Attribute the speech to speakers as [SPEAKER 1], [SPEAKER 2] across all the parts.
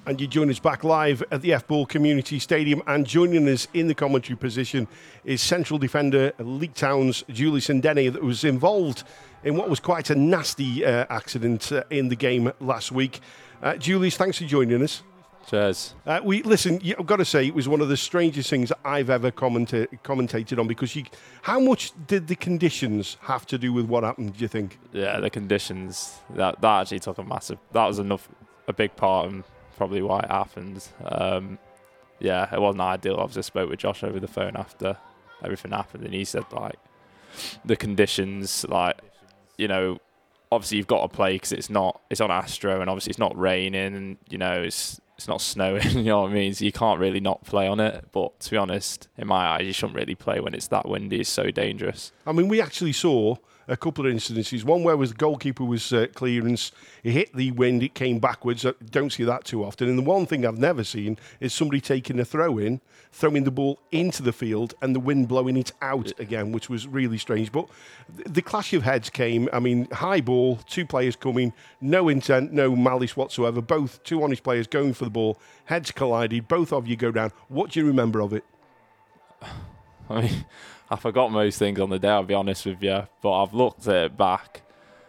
[SPEAKER 1] And you join us back live at the F-Ball Community Stadium. And joining us in the commentary position is central defender Leek Town's Julie Sendeni, that was involved in what was quite a nasty accident in the game last week. Julie, thanks for joining us.
[SPEAKER 2] Cheers.
[SPEAKER 1] Listen, I've got to say, it was one of the strangest things I've ever commentated on, because how much did the conditions have to do with what happened, do you think?
[SPEAKER 2] Yeah, the conditions, that actually took that was a big part in probably why it happened. Yeah, it wasn't ideal. Obviously, I spoke with Josh over the phone after everything happened, and he said, the conditions, obviously you've got to play because it's on Astro, and obviously it's not raining, and, it's not snowing, you know what I mean? So you can't really not play on it. But to be honest, in my eyes, you shouldn't really play when it's that windy. It's so dangerous. I
[SPEAKER 1] mean, we actually saw a couple of incidences. One where the goalkeeper was clearance. It hit the wind. It came backwards. I don't see that too often. And the one thing I've never seen is somebody taking a throw-in, throwing the ball into the field, and the wind blowing it out again, which was really strange. But the clash of heads came. I mean, high ball, two players coming, no intent, no malice whatsoever. Both two honest players going for the ball. Heads collided. Both of you go down. What do you remember of it?
[SPEAKER 2] I mean, I forgot most things on the day, I'll be honest with you. But I've looked at it back.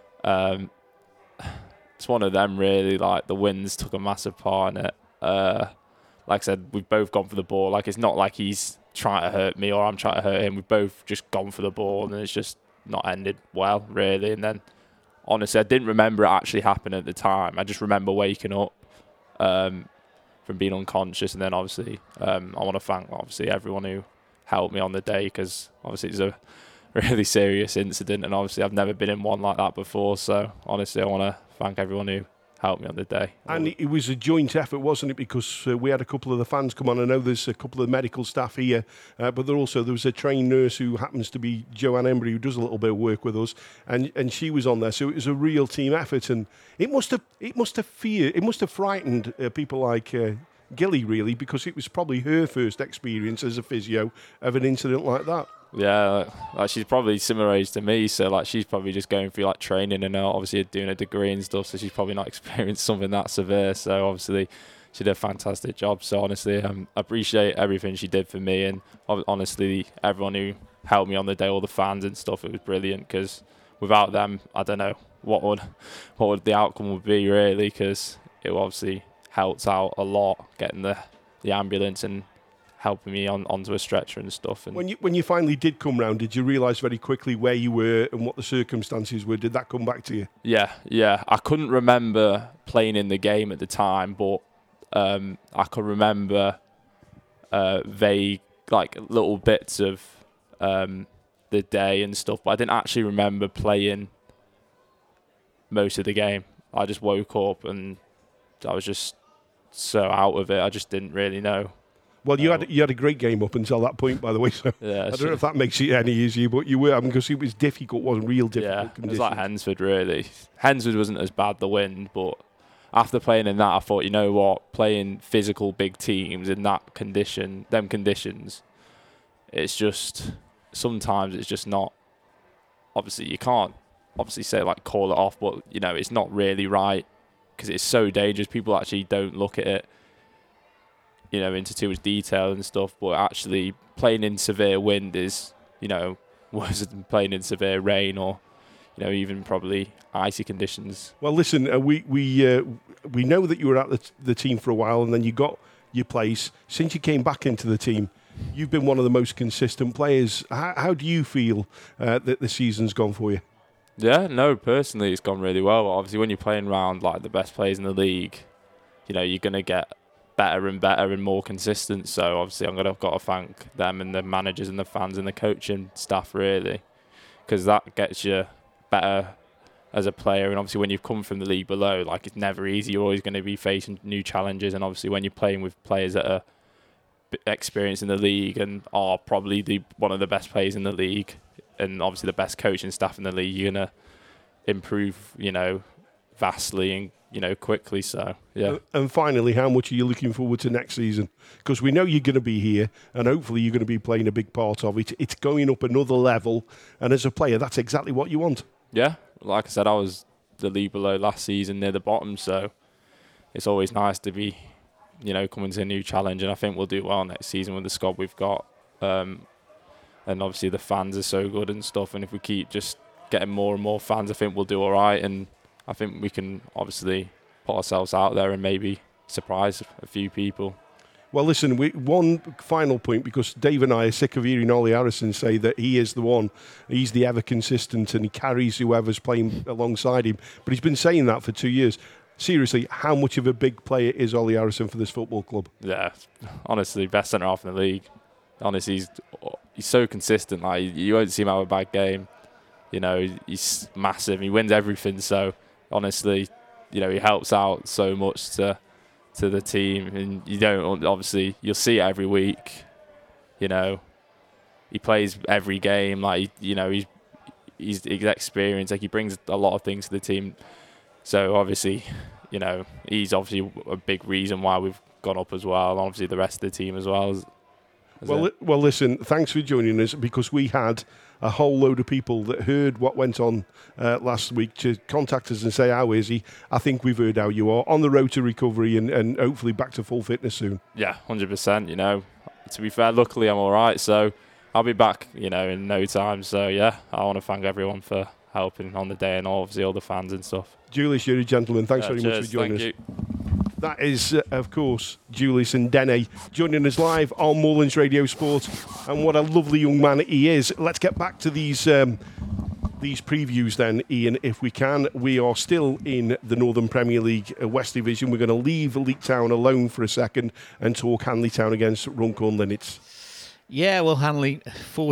[SPEAKER 2] It's one of them, really. The winds took a massive part in it. Like I said, we've both gone for the ball. It's not like he's trying to hurt me or I'm trying to hurt him. We've both just gone for the ball, and it's just not ended well, really. And then, honestly, I didn't remember it actually happening at the time. I just remember waking up from being unconscious. And then, obviously, I want to thank, everyone who helped me on the day, because obviously it's a really serious incident, and obviously I've never been in one like that before. So honestly, I want to thank everyone who helped me on the day. And
[SPEAKER 1] it was a joint effort, wasn't it? Because we had a couple of the fans come on. I know there's a couple of medical staff here, but there was a trained nurse who happens to be Joanne Embry, who does a little bit of work with us, and she was on there. So it was a real team effort, and it must have frightened people like Gilly, really, because it was probably her first experience as a physio of an incident like that.
[SPEAKER 2] Yeah, she's probably similar age to me, so she's probably just going through training and obviously doing a degree and stuff, so she's probably not experienced something that severe. So obviously she did a fantastic job. So honestly, I appreciate everything she did for me, and honestly everyone who helped me on the day, all the fans and stuff. It was brilliant, because without them, I don't know what would the outcome would be, really, because it obviously helped out a lot getting the ambulance and helping me onto a stretcher and stuff. And
[SPEAKER 1] when you finally did come round, did you realise very quickly where you were and what the circumstances were? Did that come back to you?
[SPEAKER 2] Yeah. I couldn't remember playing in the game at the time, but I could remember vague little bits of the day and stuff, but I didn't actually remember playing most of the game. I just woke up and I was just so out of it. I just didn't really know.
[SPEAKER 1] Well, you had a great game up until that point, by the way. So
[SPEAKER 2] yeah,
[SPEAKER 1] I don't know if that makes it any easier, but you were, because it was difficult, wasn't real difficult.
[SPEAKER 2] Yeah,
[SPEAKER 1] conditions.
[SPEAKER 2] It was like Hensford, really. Hensford wasn't as bad, the wind, but after playing in that, I thought, you know what, playing physical big teams in that them conditions, it's just, sometimes it's just not, obviously you can't say call it off, but it's not really right, because it's so dangerous. People actually don't look at it into too much detail and stuff, but actually playing in severe wind is worse than playing in severe rain or even probably icy conditions.
[SPEAKER 1] Well, listen, we know that you were at the team for a while, and then you got your place. Since you came back into the team, you've been one of the most consistent players. How do you feel that the season's gone for you?
[SPEAKER 2] Yeah, no, personally it's gone really well. Obviously when you're playing around the best players in the league, you're going to get better and more consistent. So obviously I've got to thank them and the managers and the fans and the coaching staff, really, because that gets you better as a player. And obviously when you've come from the league below, it's never easy. You're always going to be facing new challenges, and obviously when you're playing with players that are experienced in the league and are probably one of the best players in the league, and obviously the best coaching staff in the league, you're going to improve vastly and quickly. So yeah.
[SPEAKER 1] And finally, how much are you looking forward to next season? Because we know you're going to be here, and hopefully you're going to be playing a big part of it. It's going up another level, and as a player, that's exactly what you want.
[SPEAKER 2] Yeah, like I said, I was the league below last season near the bottom, so it's always nice to be coming to a new challenge, and I think we'll do well next season with the squad we've got. And obviously the fans are so good and stuff, and if we keep just getting more and more fans, I think we'll do all right, and I think we can obviously put ourselves out there and maybe surprise a few people.
[SPEAKER 1] Well, listen, one final point, because Dave and I are sick of hearing Ollie Harrison say that he is the one, he's the ever consistent and he carries whoever's playing alongside him. But he's been saying that for 2 years. Seriously, how much of a big player is Ollie Harrison for this football club?
[SPEAKER 2] Yeah, honestly, best centre-half in the league. Honestly, he's so consistent. Like, you won't see him have a bad game. He's massive. He wins everything. So, honestly, he helps out so much to the team, and you'll see it every week. He plays every game. Like, he's experienced. Like, he brings a lot of things to the team. So obviously, he's obviously a big reason why we've gone up as well. And obviously the rest of the team as well.
[SPEAKER 1] Well, listen, thanks for joining us, because we had a whole load of people that heard what went on last week to contact us and say, how is he? I think we've heard how you are on the road to recovery and hopefully back to full fitness soon.
[SPEAKER 2] Yeah, 100%. To be fair, luckily I'm all right. So I'll be back, in no time. So yeah, I want to thank everyone for helping on the day, and obviously all the fans and stuff.
[SPEAKER 1] Julius, you're a gentleman. Thanks very much for joining us.
[SPEAKER 2] You.
[SPEAKER 1] That is, of course, Julius Ndene joining us live on Moorlands Radio Sport. And what a lovely young man he is. Let's get back to these previews then, Ian, if we can. We are still in the Northern Premier League West Division. We're going to leave Leek Town alone for a second and talk Hanley Town against Runcorn Linnets.
[SPEAKER 3] Yeah, well, Hanley,